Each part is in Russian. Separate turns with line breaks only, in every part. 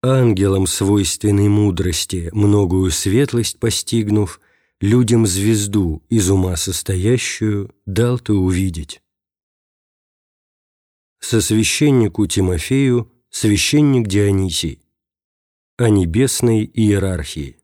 ангелам свойственной мудрости многую светлость постигнув, людям звезду из ума состоящую дал ты увидеть. Со священнику Тимофею священник Дионисий о небесной иерархии.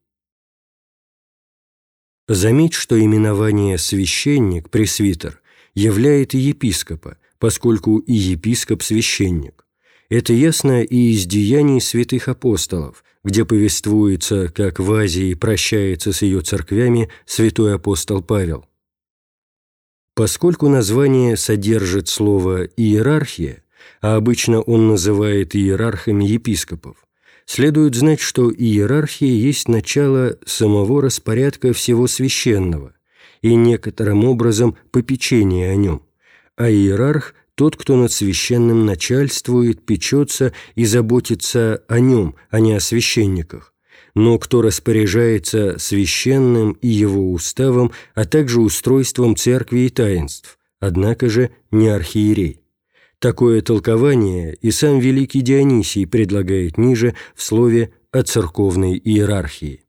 Заметь, что именование «священник», «пресвитер» являет и епископа, поскольку и епископ – священник. Это ясно и из деяний святых апостолов, где повествуется, как в Азии прощается с ее церквями святой апостол Павел. Поскольку название содержит слово «иерархия», а обычно он называет иерархами епископов, следует знать, что иерархия есть начало самого распорядка всего священного и некоторым образом попечения о нем, а иерарх – тот, кто над священным начальствует, печется и заботится о нем, а не о священниках, но кто распоряжается священным и его уставом, а также устройством церкви и таинств, однако же не архиерей. Такое толкование и сам великий Дионисий предлагает ниже в слове о церковной иерархии.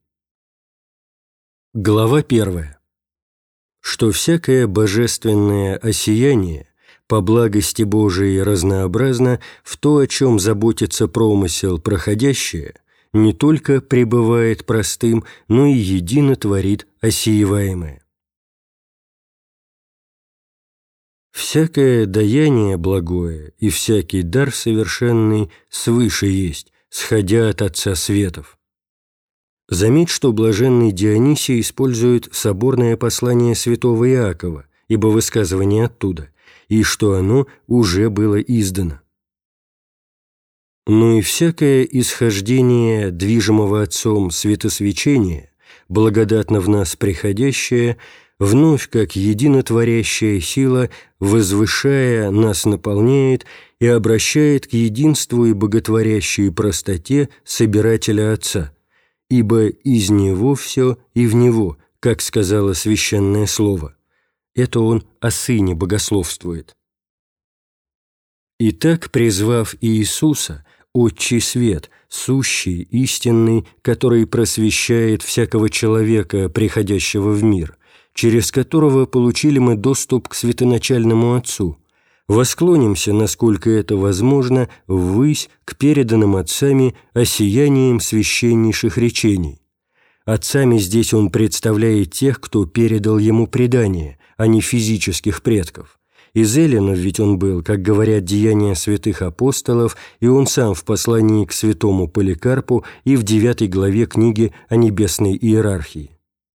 Глава 1. Что всякое божественное осияние по благости Божией разнообразно в то, о чем заботится промысел проходящее, не только пребывает простым, но и едино творит осиеваемое. Всякое даяние благое и всякий дар совершенный свыше есть, сходя от Отца Светов. Заметь, что блаженный Дионисий использует соборное послание святого Иакова, ибо высказывание оттуда, и что оно уже было издано. Но и всякое исхождение движимого Отцом светосвечения, благодатно в нас приходящее, вновь как единотворящая сила, возвышая, нас наполняет и обращает к единству и боготворящей простоте собирателя Отца, ибо из Него все и в Него, как сказало Священное Слово. Это он о Сыне богословствует. Итак, призвав Иисуса, Отчий свет, сущий, истинный, который просвещает всякого человека, приходящего в мир, через которого получили мы доступ к светоначальному Отцу, восклонимся, насколько это возможно, ввысь к переданным Отцами осиянием священнейших речений. Отцами здесь он представляет тех, кто передал ему предание, а не физических предков. Из эллинов ведь он был, как говорят деяния святых апостолов, и он сам в послании к святому Поликарпу и в 9 главе книги о небесной иерархии.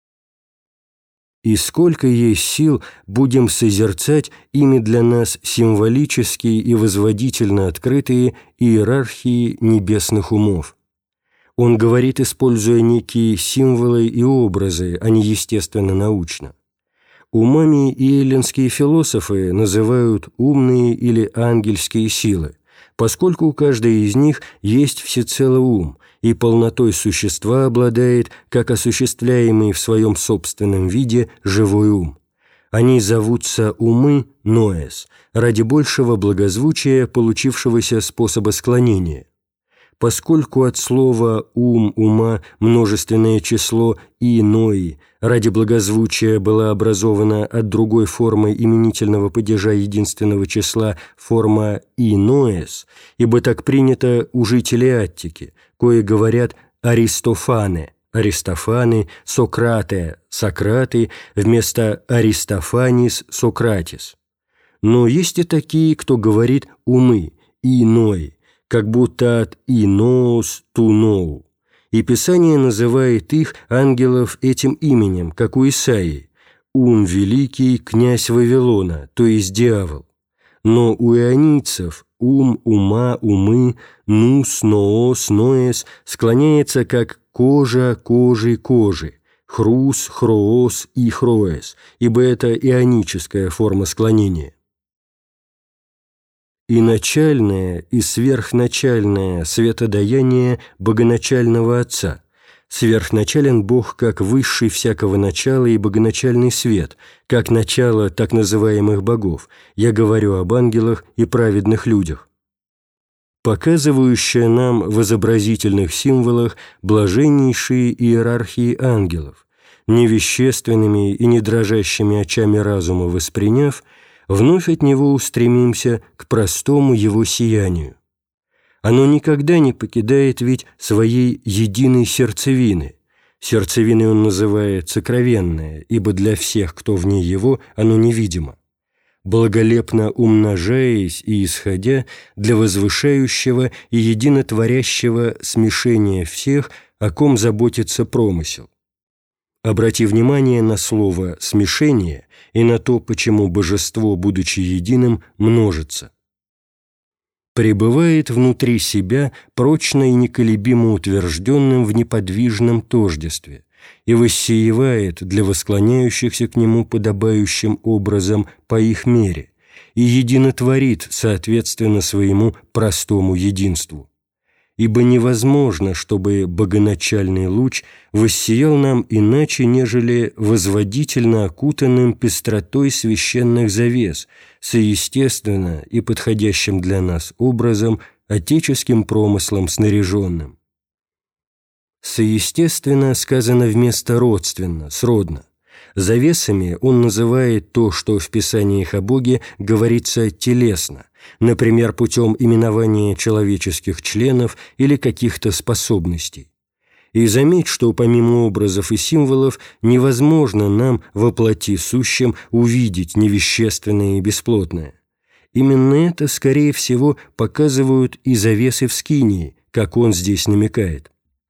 И сколько есть сил будем созерцать ими для нас символические и возводительно открытые иерархии небесных умов. Он говорит, используя некие символы и образы, а не естественно-научно. Умами и эллинские философы называют умные или ангельские силы, поскольку у каждой из них есть всецело ум и полнотой существа обладает, как осуществляемый в своем собственном виде, живой ум. Они зовутся умы ноэс, ради большего благозвучия получившегося способа склонения. Поскольку от слова «ум», «ума» множественное число «инои» ради благозвучия была образована от другой формы именительного падежа единственного числа форма «иноэс», ибо так принято у жителей Аттики, кое говорят «аристофане», «аристофаны», «сократе», «сократы» вместо «аристофанис», «сократис». Но есть и такие, кто говорит «умы», «инои», как будто от «иноус» «туноу», и Писание называет их, ангелов, этим именем, как у Исаии, «ум великий, князь Вавилона», то есть дьявол. Но у ионийцев ум, ума, умы, нус, ноос, ноэс склоняется как кожа, кожи, кожи, хрус, хроос и хроэс, ибо это ионическая форма склонения. И начальное, и сверхначальное светодаяние богоначального Отца. Сверхначален Бог как высший всякого начала и богоначальный свет, как начало так называемых богов. Я говорю об ангелах и праведных людях. показывающая нам в изобразительных символах блаженнейшие иерархии ангелов, невещественными и не дрожащими очами разума восприняв, вновь от него устремимся к простому его сиянию. Оно никогда не покидает ведь своей единой сердцевины. Сердцевиной он называет сокровенное, ибо для всех, кто вне его, оно невидимо, благолепно умножаясь и исходя для возвышающего и единотворящего смешения всех, о ком заботится промысел. Обрати внимание на слово «смешение» и на то, почему божество, будучи единым, множится. Пребывает внутри себя прочно и неколебимо утвержденным в неподвижном тождестве и воссеивает для восклоняющихся к нему подобающим образом по их мере и единотворит соответственно своему простому единству. Ибо невозможно, чтобы богоначальный луч воссиял нам иначе, нежели возводительно окутанным пестротой священных завес, соестественно и подходящим для нас образом, отеческим промыслом снаряженным. Соестественно сказано вместо родственно, сродно. Завесами он называет то, что в Писаниях о Боге говорится телесно, например, путем именования человеческих членов или каких-то способностей. И заметь, что помимо образов и символов невозможно нам воплоти сущим увидеть невещественное и бесплотное. Именно это, скорее всего, показывают и завесы в скинии, как он здесь намекает.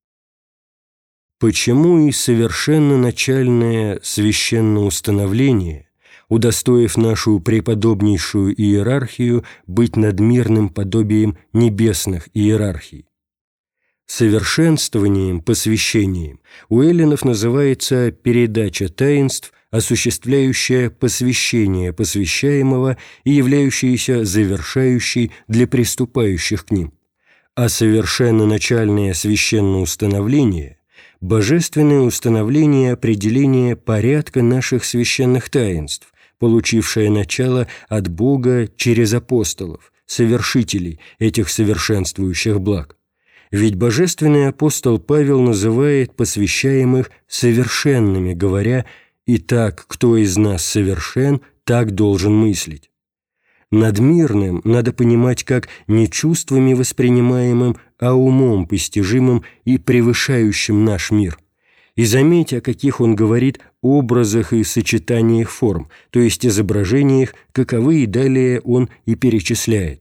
Почему и совершенно начальное священное установление, удостоив нашу преподобнейшую иерархию быть надмирным подобием небесных иерархий? Совершенствованием, посвящением у эллинов называется передача таинств, осуществляющая посвящение посвящаемого и являющаяся завершающей для приступающих к ним. А совершенно начальное священное установление – божественное установление определения порядка наших священных таинств, получившее начало от Бога через апостолов, совершителей этих совершенствующих благ. Ведь божественный апостол Павел называет посвящаемых совершенными, говоря: «Итак, кто из нас совершен, так должен мыслить». Надмирным надо понимать как не чувствами воспринимаемым, а умом постижимым и превышающим наш мир. И заметь, о каких он говорит образах и сочетаниях форм, то есть изображениях, каковы и далее он и перечисляет.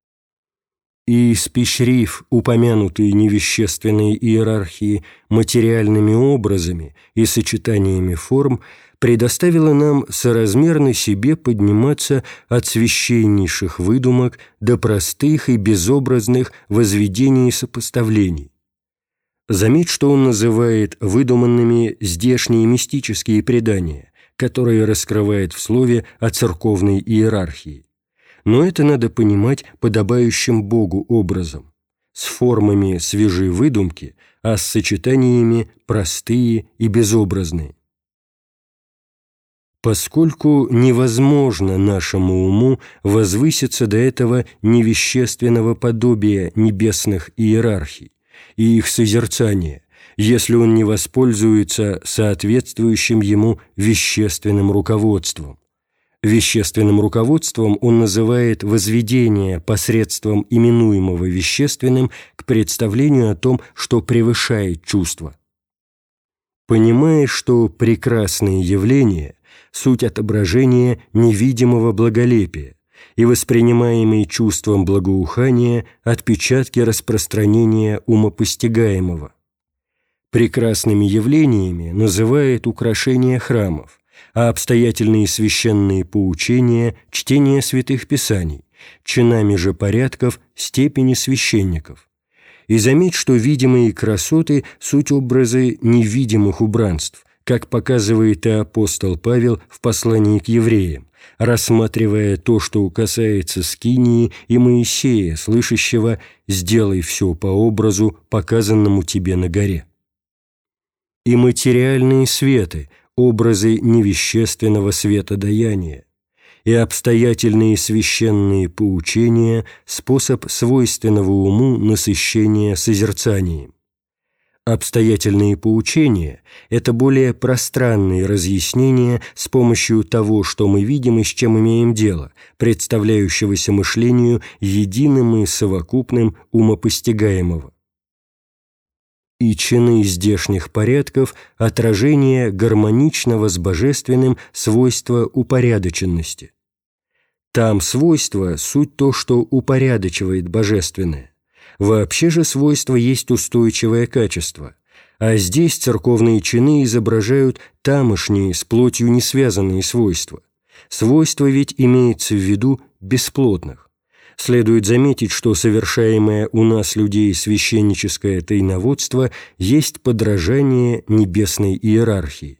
И испещрив упомянутые невещественные иерархии материальными образами и сочетаниями форм, предоставила нам соразмерно себе подниматься от священнейших выдумок до простых и безобразных возведений и сопоставлений. Заметь, что он называет выдуманными здешние мистические предания, которые раскрывает в слове о церковной иерархии. Но это надо понимать подобающим Богу образом, с формами свежей выдумки, а с сочетаниями простые и безобразные. Поскольку невозможно нашему уму возвыситься до этого невещественного подобия небесных иерархий и их созерцания, если он не воспользуется соответствующим ему вещественным руководством. Вещественным руководством он называет возведение посредством именуемого вещественным к представлению о том, что превышает чувство. Понимая, что прекрасные явления – суть отображения невидимого благолепия и воспринимаемые чувством благоухания отпечатки распространения умопостигаемого. Прекрасными явлениями называет украшение храмов, а обстоятельные священные поучения – чтение святых писаний, чинами же порядков – степени священников. И заметь, что видимые красоты – суть образы невидимых убранств, как показывает и апостол Павел в послании к евреям, рассматривая то, что касается Скинии и Моисея, слышащего «сделай все по образу, показанному тебе на горе». И материальные светы – образы невещественного светодаяния, и обстоятельные священные поучения – способ свойственного уму насыщения созерцанием. Обстоятельные поучения – это более пространные разъяснения с помощью того, что мы видим и с чем имеем дело, представляющегося мышлению единым и совокупным умопостигаемого. И чины здешних порядков – отражение гармоничного с божественным свойства упорядоченности. Там свойство – суть то, что упорядочивает божественное. Вообще же свойство есть устойчивое качество, а здесь церковные чины изображают тамошние, с плотью не связанные свойства. Свойство ведь имеется в виду бесплотных. Следует заметить, что совершаемое у нас людей священническое тайноводство есть подражание небесной иерархии.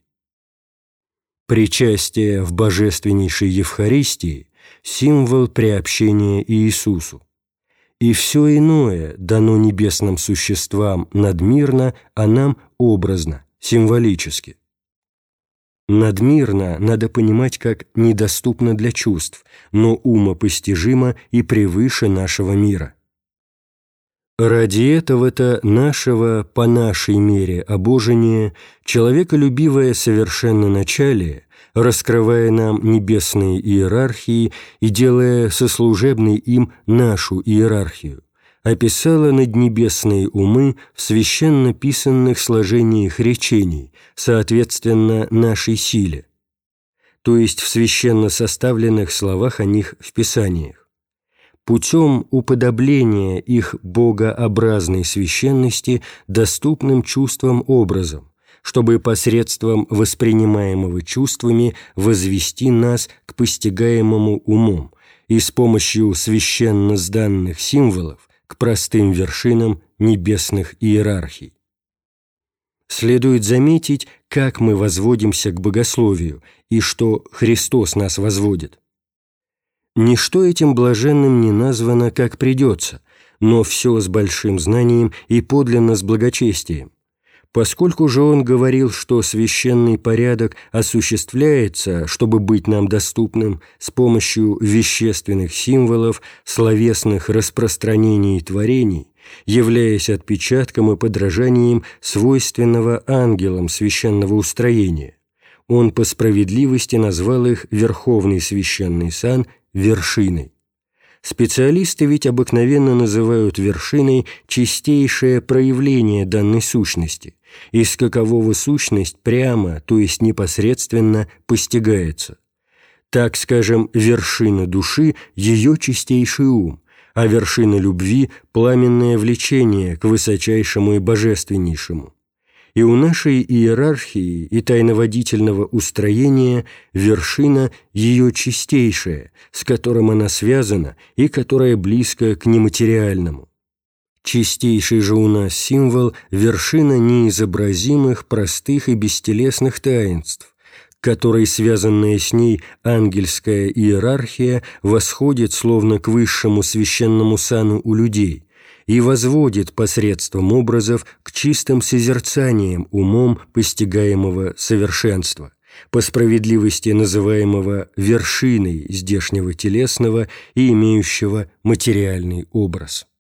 Причастие в божественнейшей Евхаристии – символ приобщения Иисусу. И все иное дано небесным существам надмирно, а нам образно, символически. Надмирно надо понимать как недоступно для чувств, но умопостижимо и превыше нашего мира. Ради этого-то нашего по нашей мере обожения человеколюбивое совершенноначалие, раскрывая нам небесные иерархии и делая сослужебной им нашу иерархию, описала наднебесные умы в священно писанных сложениях речений, соответственно нашей силе, то есть в священно составленных словах о них в Писаниях. Путем уподобления их богообразной священности доступным чувствам образом, чтобы посредством воспринимаемого чувствами возвести нас к постигаемому умом и с помощью священно сданных символов к простым вершинам небесных иерархий. Следует заметить, как мы возводимся к богословию и что Христос нас возводит. Ничто этим блаженным не названо, как придется, но все с большим знанием и подлинно с благочестием. Поскольку же он говорил, что священный порядок осуществляется, чтобы быть нам доступным, с помощью вещественных символов, словесных распространений и творений, являясь отпечатком и подражанием свойственного ангелам священного устроения, он по справедливости назвал их верховный священный сан вершиной. Специалисты ведь обыкновенно называют вершиной чистейшее проявление данной сущности, из какового сущность прямо, то есть непосредственно, постигается. Так, скажем, вершина души – ее чистейший ум, а вершина любви – пламенное влечение к высочайшему и божественнейшему. И у нашей иерархии и тайноводительного устроения вершина – ее чистейшая, с которым она связана и которая близка к нематериальному. Чистейший же у нас символ – вершина неизобразимых, простых и бестелесных таинств, к которой связанная с ней ангельская иерархия восходит словно к высшему священному сану у людей и возводит посредством образов к чистым созерцаниям умом постигаемого совершенства, по справедливости называемого вершиной здешнего телесного и имеющего материальный образ.